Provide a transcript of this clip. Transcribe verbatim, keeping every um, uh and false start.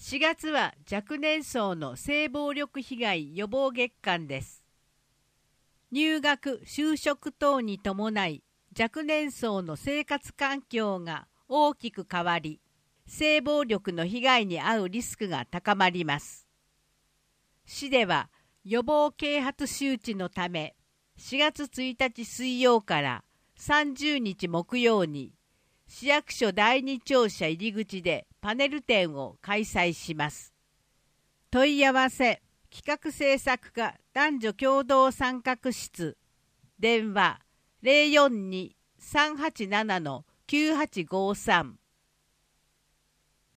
しがつは若年層の性暴力被害予防月間です。入学・就職等に伴い若年層の生活環境が大きく変わり、性暴力の被害に遭うリスクが高まります。市では予防啓発周知のため、しがつついたち水曜からさんじゅうにち木曜に市役所だいに庁舎入り口でパネル展を開催します。問い合わせ企画制作課男女共同参画室、電話 ゼロよんに さんはちなな きゅうはちごさん